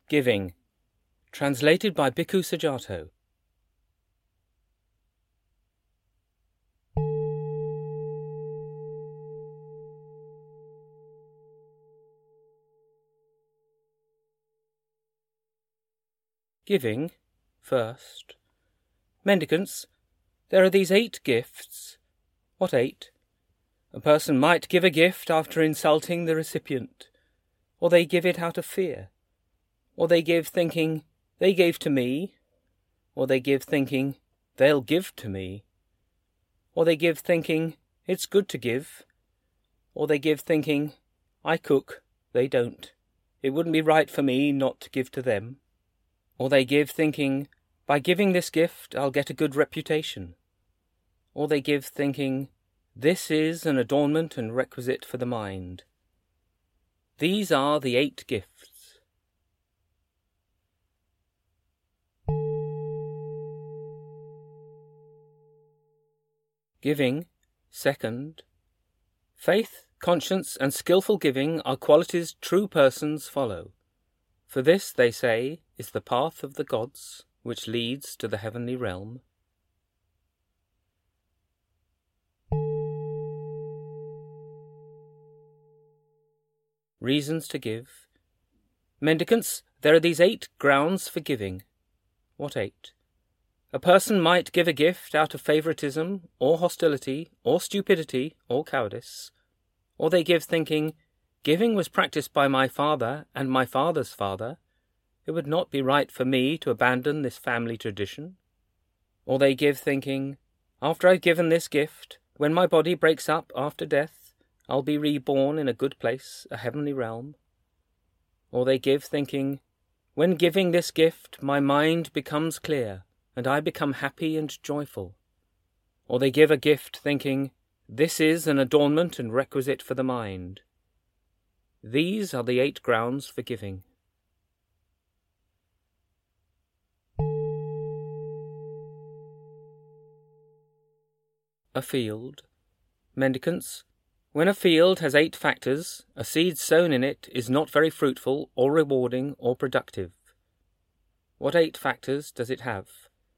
Giving. Translated by Bhikkhu Sujato. Giving, first. Mendicants, there are these 8 gifts. What 8? A person might give a gift after insulting the recipient, or they give it out of fear, or they give thinking, they gave to me, or they give thinking, they'll give to me, or they give thinking, it's good to give, or they give thinking, I cook, they don't, it wouldn't be right for me not to give to them, or they give thinking, by giving this gift I'll get a good reputation, or they give thinking, this is an adornment and requisite for the mind. These are the 8 gifts. Giving, second. Faith, conscience, and skilful giving are qualities true persons follow. For this, they say, is the path of the gods, which leads to the heavenly realm. Reasons to give. Mendicants, there are these 8 grounds for giving. What 8? A person might give a gift out of favouritism, or hostility, or stupidity, or cowardice. Or they give thinking, giving was practised by my father and my father's father. It would not be right for me to abandon this family tradition. Or they give thinking, after I've given this gift, when my body breaks up after death, I'll be reborn in a good place, a heavenly realm. Or they give thinking, when giving this gift, my mind becomes clear, and I become happy and joyful. Or they give a gift thinking, this is an adornment and requisite for the mind. These are the 8 grounds for giving. A field. Mendicants, when a field has 8 factors, a seed sown in it is not very fruitful or rewarding or productive. What 8 factors does it have?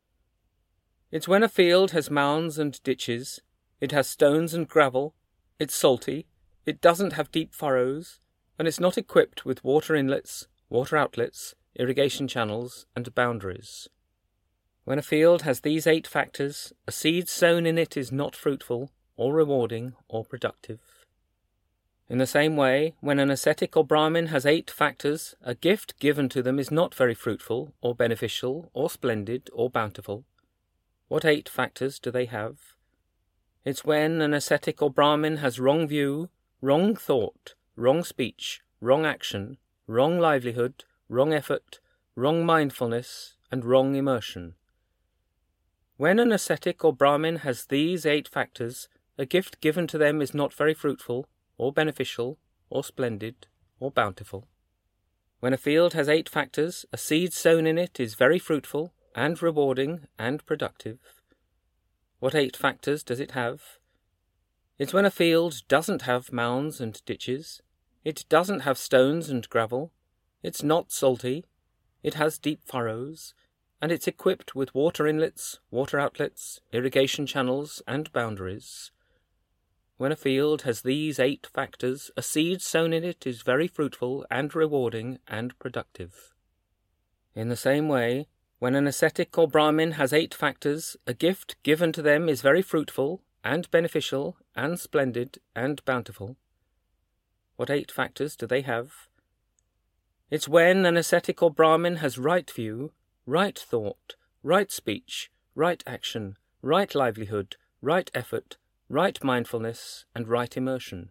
It's when a field has mounds and ditches, it has stones and gravel, it's salty, it doesn't have deep furrows, and it's not equipped with water inlets, water outlets, irrigation channels, and boundaries. When a field has these 8 factors, a seed sown in it is not fruitful, or rewarding, or productive. In the same way, when an ascetic or Brahmin has 8 factors, a gift given to them is not very fruitful, or beneficial, or splendid, or bountiful. What 8 factors do they have? It's when an ascetic or Brahmin has wrong view, wrong thought, wrong speech, wrong action, wrong livelihood, wrong effort, wrong mindfulness, and wrong immersion. When an ascetic or Brahmin has these 8 factors, a gift given to them is not very fruitful, or beneficial, or splendid, or bountiful. When a field has 8 factors, a seed sown in it is very fruitful, and rewarding, and productive. What 8 factors does it have? It's when a field doesn't have mounds and ditches, it doesn't have stones and gravel, it's not salty, it has deep furrows, and it's equipped with water inlets, water outlets, irrigation channels, and boundaries. When a field has these 8 factors, a seed sown in it is very fruitful and rewarding and productive. In the same way, when an ascetic or Brahmin has 8 factors, a gift given to them is very fruitful and beneficial and splendid and bountiful. What 8 factors do they have? It's when an ascetic or Brahmin has right view, right thought, right speech, right action, right livelihood, right effort, right mindfulness, and right immersion.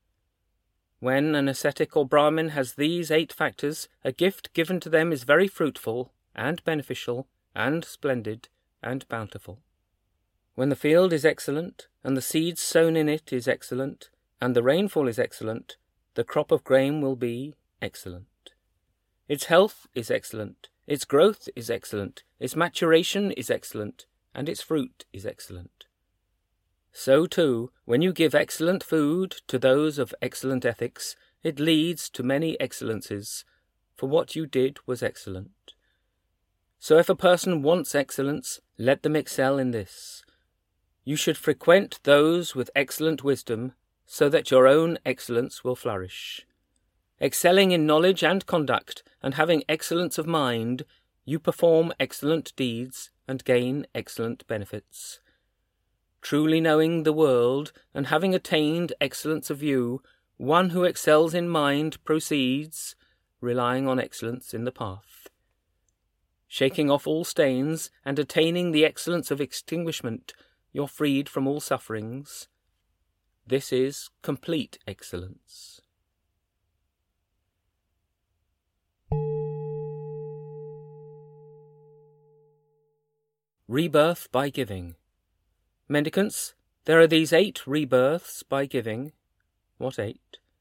When an ascetic or Brahmin has these 8 factors, a gift given to them is very fruitful and beneficial and splendid and bountiful. When the field is excellent, and the seed sown in it is excellent, and the rainfall is excellent, the crop of grain will be excellent. Its health is excellent, its growth is excellent, its maturation is excellent, and its fruit is excellent. So too, when you give excellent food to those of excellent ethics, it leads to many excellencies, for what you did was excellent. So if a person wants excellence, let them excel in this. You should frequent those with excellent wisdom, so that your own excellence will flourish. Excelling in knowledge and conduct, and having excellence of mind, you perform excellent deeds and gain excellent benefits. Truly knowing the world, and having attained excellence of view, one who excels in mind proceeds, relying on excellence in the path. Shaking off all stains, and attaining the excellence of extinguishment, you're freed from all sufferings. This is complete excellence. Rebirth by giving. Mendicants, there are these 8 rebirths by giving. What 8?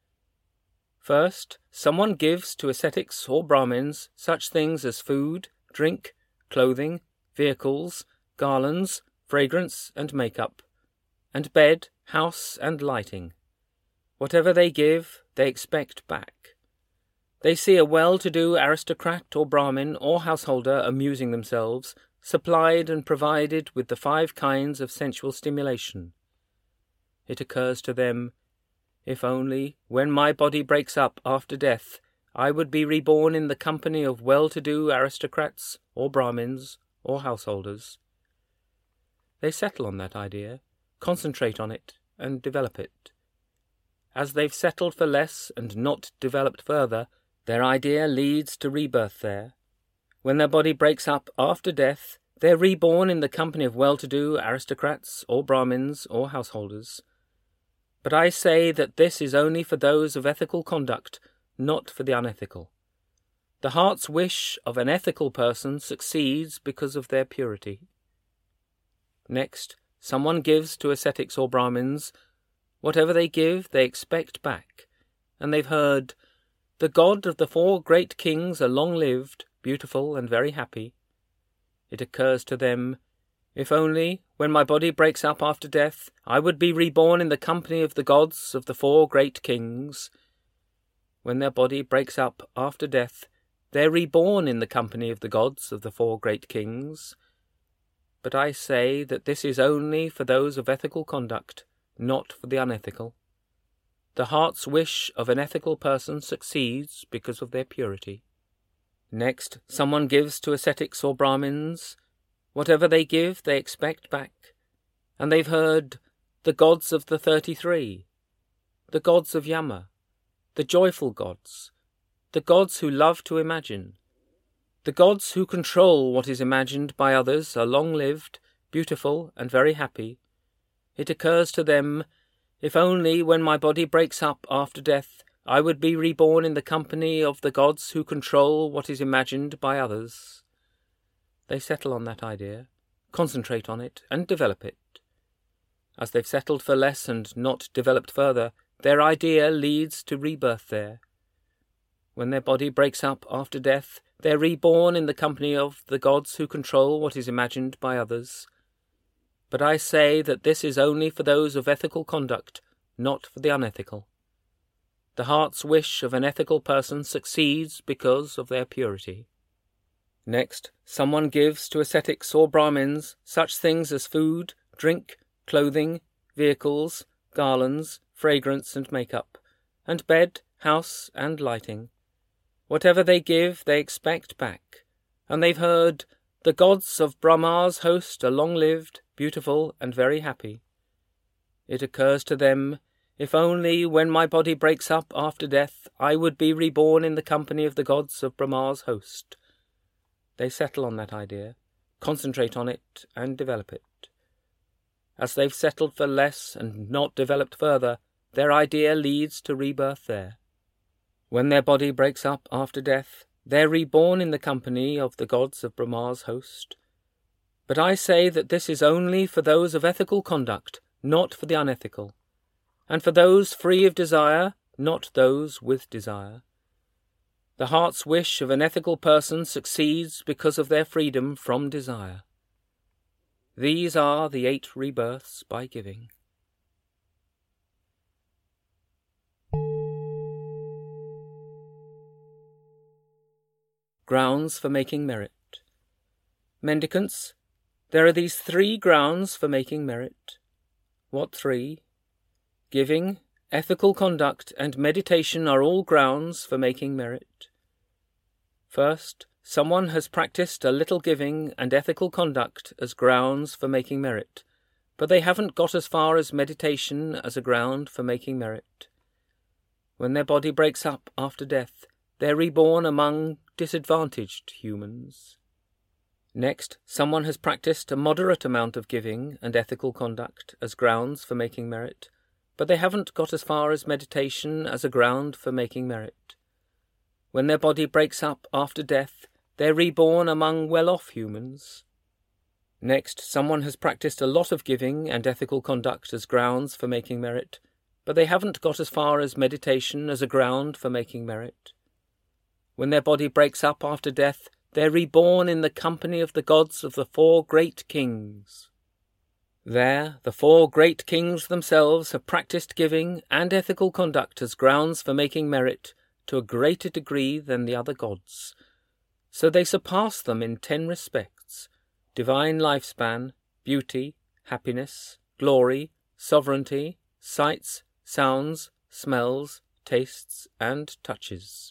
First, someone gives to ascetics or Brahmins such things as food, drink, clothing, vehicles, garlands, fragrance and makeup, and bed, house and lighting. Whatever they give, they expect back. They see a well-to-do aristocrat or Brahmin or householder amusing themselves, supplied and provided with the 5 kinds of sensual stimulation. It occurs to them, if only, when my body breaks up after death, I would be reborn in the company of well-to-do aristocrats or Brahmins or householders. They settle on that idea, concentrate on it, and develop it. As they've settled for less and not developed further, their idea leads to rebirth there. When their body breaks up after death, they're reborn in the company of well-to-do aristocrats or Brahmins or householders. But I say that this is only for those of ethical conduct, not for the unethical. The heart's wish of an ethical person succeeds because of their purity. Next, someone gives to ascetics or Brahmins. Whatever they give, they expect back. And they've heard, the god of the 4 great kings are long-lived, beautiful and very happy. It occurs to them, if only, when my body breaks up after death, I would be reborn in the company of the gods of the 4 great kings. When their body breaks up after death, they're reborn in the company of the gods of the 4 great kings. But I say that this is only for those of ethical conduct, not for the unethical. The heart's wish of an ethical person succeeds because of their purity. Next, someone gives to ascetics or Brahmins. Whatever they give, they expect back. And they've heard, the gods of the 33, the gods of Yama, the joyful gods, the gods who love to imagine. The gods who control what is imagined by others are long-lived, beautiful, and very happy. It occurs to them, if only when my body breaks up after death, I would be reborn in the company of the gods who control what is imagined by others. They settle on that idea, concentrate on it, and develop it. As they've settled for less and not developed further, their idea leads to rebirth there. When their body breaks up after death, they're reborn in the company of the gods who control what is imagined by others. But I say that this is only for those of ethical conduct, not for the unethical. The heart's wish of an ethical person succeeds because of their purity. Next, someone gives to ascetics or Brahmins such things as food, drink, clothing, vehicles, garlands, fragrance and makeup, and bed, house and lighting. Whatever they give, they expect back. And they've heard, the gods of Brahma's host are long-lived, beautiful and very happy. It occurs to them, if only when my body breaks up after death, I would be reborn in the company of the gods of Brahma's host. They settle on that idea, concentrate on it, and develop it. As they've settled for less and not developed further, their idea leads to rebirth there. When their body breaks up after death, they're reborn in the company of the gods of Brahma's host. But I say that this is only for those of ethical conduct, not for the unethical, and for those free of desire, not those with desire. The heart's wish of an ethical person succeeds because of their freedom from desire. These are the 8 rebirths by giving. Grounds for making merit. Mendicants, there are these 3 grounds for making merit. What 3? Giving, ethical conduct, and meditation are all grounds for making merit. First, someone has practiced a little giving and ethical conduct as grounds for making merit, but they haven't got as far as meditation as a ground for making merit. When their body breaks up after death, they're reborn among disadvantaged humans. Next, someone has practiced a moderate amount of giving and ethical conduct as grounds for making merit, but they haven't got as far as meditation as a ground for making merit. When their body breaks up after death, they're reborn among well-off humans. Next, someone has practiced a lot of giving and ethical conduct as grounds for making merit, but they haven't got as far as meditation as a ground for making merit. When their body breaks up after death, they're reborn in the company of the gods of the 4 great kings. There, the 4 great kings themselves have practiced giving and ethical conduct as grounds for making merit to a greater degree than the other gods. So they surpass them in 10 respects: divine lifespan, beauty, happiness, glory, sovereignty, sights, sounds, smells, tastes, and touches.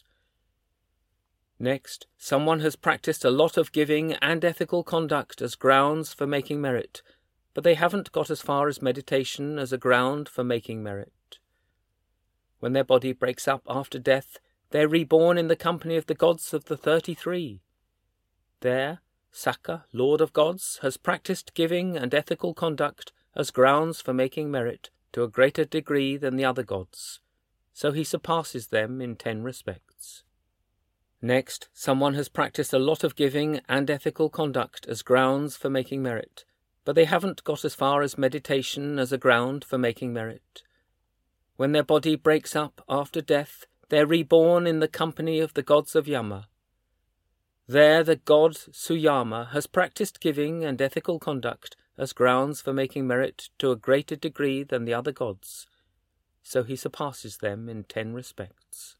Next, someone has practiced a lot of giving and ethical conduct as grounds for making merit, but they haven't got as far as meditation as a ground for making merit. When their body breaks up after death, they're reborn in the company of the gods of the 33. There, Sakka, Lord of Gods, has practiced giving and ethical conduct as grounds for making merit to a greater degree than the other gods, so he surpasses them in 10 respects. Next, someone has practiced a lot of giving and ethical conduct as grounds for making merit, but they haven't got as far as meditation as a ground for making merit. When their body breaks up after death, they're reborn in the company of the gods of Yama. There the god Suyama has practiced giving and ethical conduct as grounds for making merit to a greater degree than the other gods, so he surpasses them in 10 respects.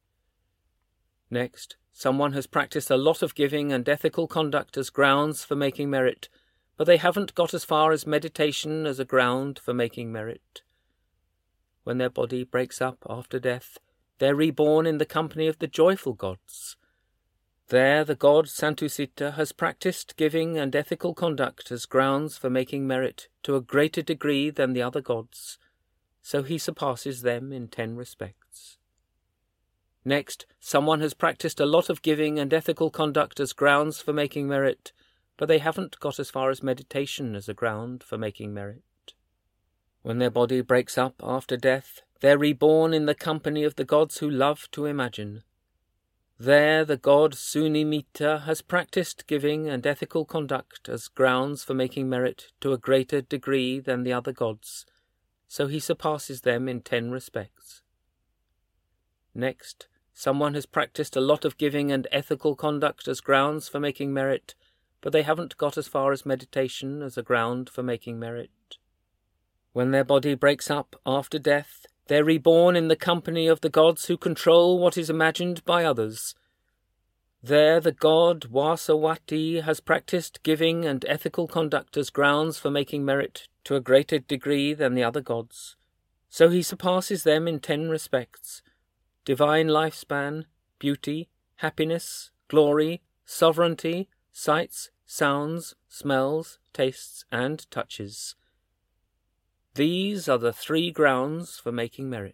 Next, someone has practiced a lot of giving and ethical conduct as grounds for making merit, but they haven't got as far as meditation as a ground for making merit. When their body breaks up after death, they're reborn in the company of the joyful gods. There the god Santusitta has practiced giving and ethical conduct as grounds for making merit to a greater degree than the other gods, so he surpasses them in 10 respects. Next, someone has practiced a lot of giving and ethical conduct as grounds for making merit, but they haven't got as far as meditation as a ground for making merit. When their body breaks up after death, they're reborn in the company of the gods who love to imagine. There the god Sunimita has practiced giving and ethical conduct as grounds for making merit to a greater degree than the other gods, so he surpasses them in 10 respects. Next, someone has practiced a lot of giving and ethical conduct as grounds for making merit, but they haven't got as far as meditation as a ground for making merit. When their body breaks up after death, they're reborn in the company of the gods who control what is imagined by others. There the god Vasawati has practiced giving and ethical conduct as grounds for making merit to a greater degree than the other gods, so he surpasses them in 10 respects: divine lifespan, beauty, happiness, glory, sovereignty, sights, sounds, smells, tastes, and touches. These are the 3 grounds for making merit.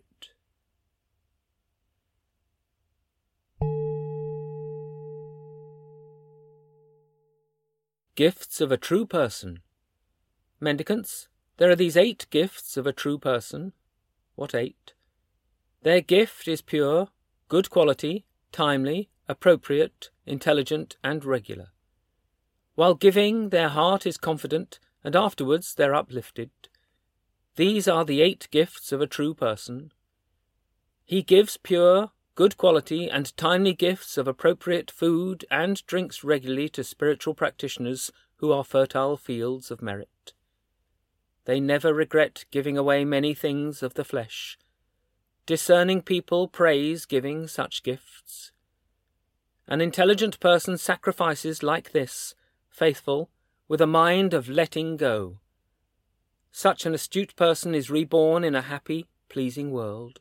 Gifts of a true person. Mendicants, there are these 8 gifts of a true person. What 8? Their gift is pure, good quality, timely, appropriate, intelligent, and regular. While giving, their heart is confident, and afterwards they're uplifted. These are the 8 gifts of a true person. He gives pure, good quality, and timely gifts of appropriate food and drinks regularly to spiritual practitioners who are fertile fields of merit. They never regret giving away many things of the flesh. Discerning people praise giving such gifts. An intelligent person sacrifices like this, faithful, with a mind of letting go. Such an astute person is reborn in a happy, pleasing world.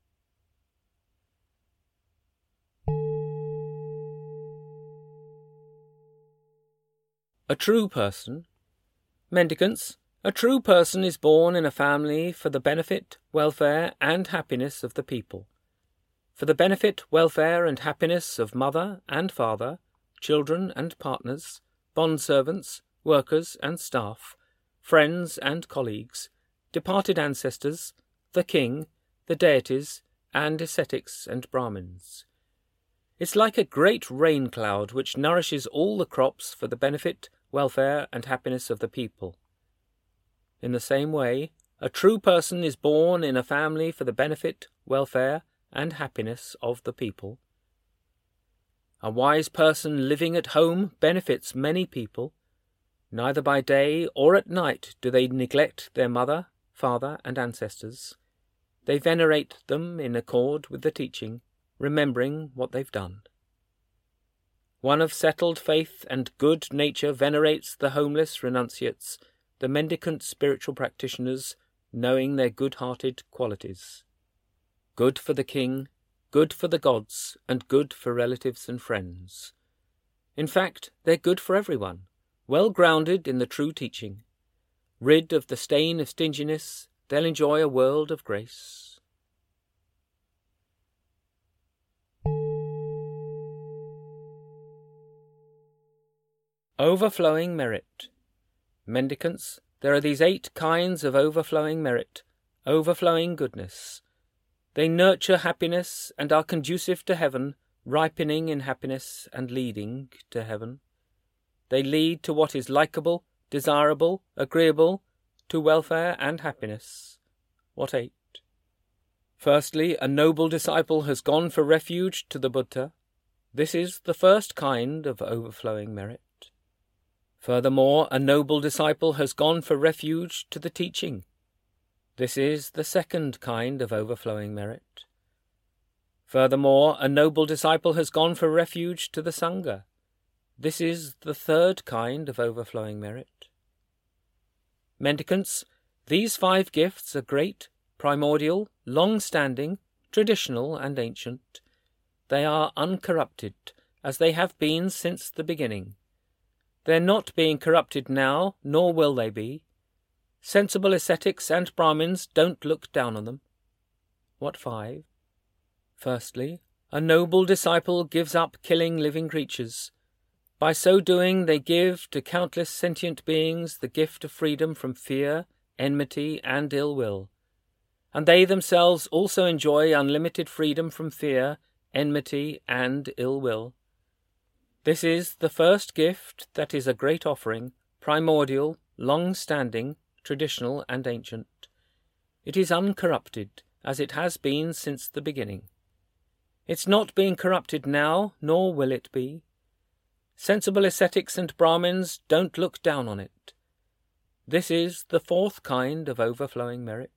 A true person. Mendicants, a true person is born in a family for the benefit, welfare, and happiness of the people. For the benefit, welfare, and happiness of mother and father, children and partners, bondservants, workers and staff, friends and colleagues, departed ancestors, the king, the deities, and ascetics and Brahmins. It's like a great rain cloud which nourishes all the crops for the benefit, welfare, and happiness of the people. In the same way, a true person is born in a family for the benefit, welfare, and happiness of the people. A wise person living at home benefits many people. Neither by day or at night do they neglect their mother, father, and ancestors. They venerate them in accord with the teaching, remembering what they've done. One of settled faith and good nature venerates the homeless renunciates, the mendicant spiritual practitioners, knowing their good-hearted qualities. Good for the king, good for the gods, and good for relatives and friends. In fact, they're good for everyone, well grounded in the true teaching. Rid of the stain of stinginess, they'll enjoy a world of grace. Overflowing merit. Mendicants, there are these 8 kinds of overflowing merit, overflowing goodness. They nurture happiness and are conducive to heaven, ripening in happiness and leading to heaven. They lead to what is likeable, desirable, agreeable, to welfare and happiness. What 8? Firstly, a noble disciple has gone for refuge to the Buddha. This is the first kind of overflowing merit. Furthermore, a noble disciple has gone for refuge to the teaching. This is the second kind of overflowing merit. Furthermore, a noble disciple has gone for refuge to the Sangha. This is the third kind of overflowing merit. Mendicants, these 5 gifts are great, primordial, long-standing, traditional and ancient. They are uncorrupted, as they have been since the beginning. They are not being corrupted now, nor will they be. Sensible ascetics and Brahmins don't look down on them. What 5? Firstly, a noble disciple gives up killing living creatures. By so doing they give to countless sentient beings the gift of freedom from fear, enmity, and ill will. And they themselves also enjoy unlimited freedom from fear, enmity, and ill will. This is the first gift that is a great offering, primordial, long-standing, traditional and ancient. It is uncorrupted, as it has been since the beginning. It's not being corrupted now, nor will it be. Sensible ascetics and Brahmins don't look down on it. This is the 4th kind of overflowing merit.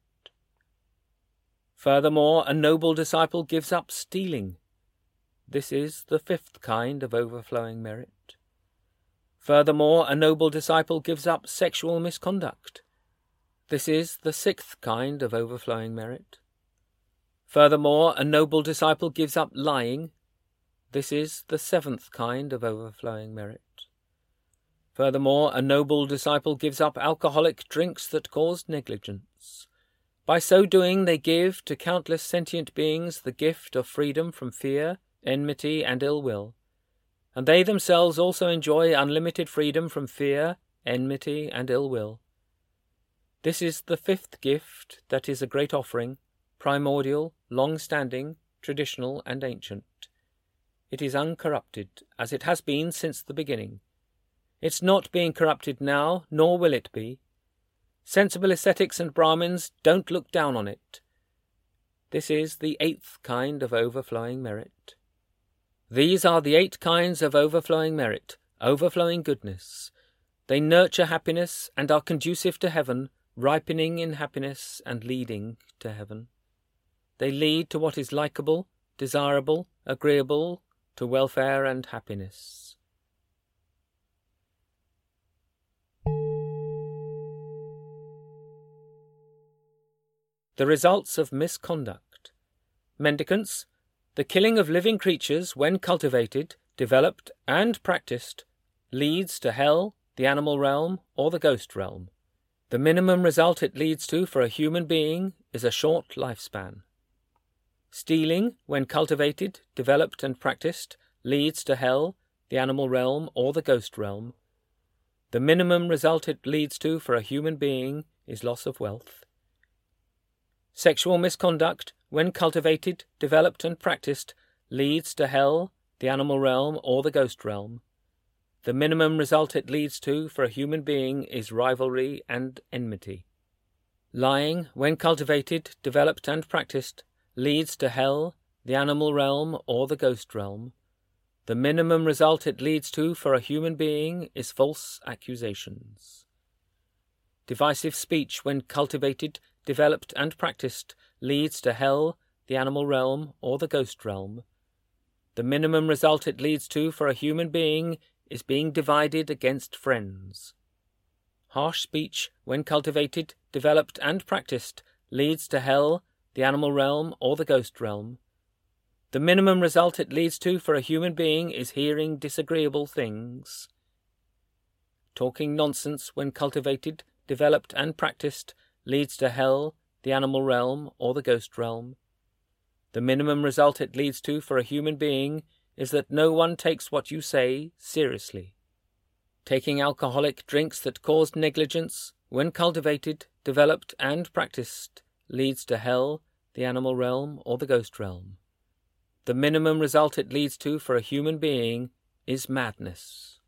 Furthermore, a noble disciple gives up stealing. This is the 5th kind of overflowing merit. Furthermore, a noble disciple gives up sexual misconduct. This is the 6th kind of overflowing merit. Furthermore, a noble disciple gives up lying. This is the 7th kind of overflowing merit. Furthermore, a noble disciple gives up alcoholic drinks that cause negligence. By so doing they give to countless sentient beings the gift of freedom from fear, enmity, and ill will. And they themselves also enjoy unlimited freedom from fear, enmity, and ill will. This is the 5th gift that is a great offering, primordial, long-standing, traditional, and ancient. It is uncorrupted, as it has been since the beginning. It's not being corrupted now, nor will it be. Sensible ascetics and Brahmins don't look down on it. This is the 8th kind of overflowing merit. These are the 8 kinds of overflowing merit, overflowing goodness. They nurture happiness and are conducive to heaven, ripening in happiness and leading to heaven. They lead to what is likeable, desirable, agreeable, to welfare and happiness. The results of misconduct. Mendicants, the killing of living creatures, when cultivated, developed, and practiced, leads to hell, the animal realm, or the ghost realm. The minimum result it leads to for a human being is a short lifespan. Stealing, when cultivated, developed, and practiced, leads to hell, the animal realm, or the ghost realm. The minimum result it leads to for a human being is loss of wealth. Sexual misconduct, when cultivated, developed, and practiced, leads to hell, the animal realm, or the ghost realm. The minimum result it leads to for a human being is rivalry and enmity. Lying, when cultivated, developed, and practiced, leads to hell, the animal realm, or the ghost realm. The minimum result it leads to for a human being is false accusations. Divisive speech, when cultivated, developed, and practiced, leads to hell, the animal realm, or the ghost realm. The minimum result it leads to for a human being is being divided against friends. Harsh speech, when cultivated, developed, and practiced, leads to hell, the animal realm, or the ghost realm. The minimum result it leads to for a human being is hearing disagreeable things. Talking nonsense, when cultivated, developed, and practiced, leads to hell, the animal realm, or the ghost realm. The minimum result it leads to for a human being is that no one takes what you say seriously. Taking alcoholic drinks that cause negligence, when cultivated, developed, and practiced, leads to hell, the animal realm, or the ghost realm. The minimum result it leads to for a human being is madness.